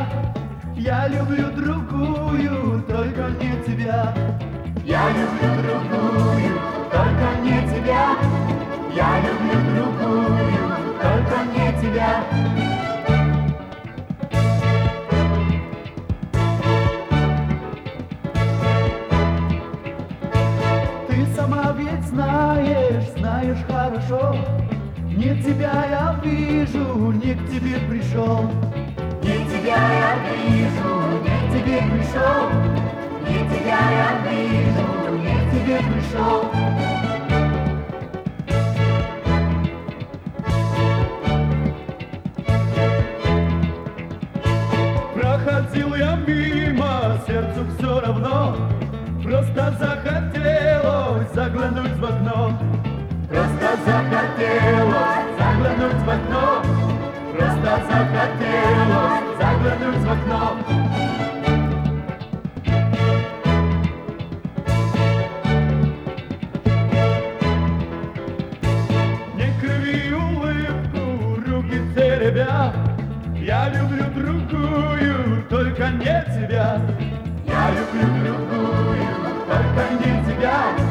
тебя. Я люблю другую, только не тебя. Я люблю другую, только не тебя. Я люблю другую, только не тебя. Ты сама ведь знаешь хорошо. Не тебя я вижу, не к тебе пришел. Не тебя я вижу, не к тебе пришел. Не тебя я вижу, не к тебе пришел. Проходил я мимо, сердцу все равно. Просто захотелось заглянуть в окно. Просто захотелось заглянуть в окно. Просто захотелось заглянуть в окно. Не криви улыбку, руки теребя. Я люблю другую, только не тебя. Я люблю другую, только не тебя.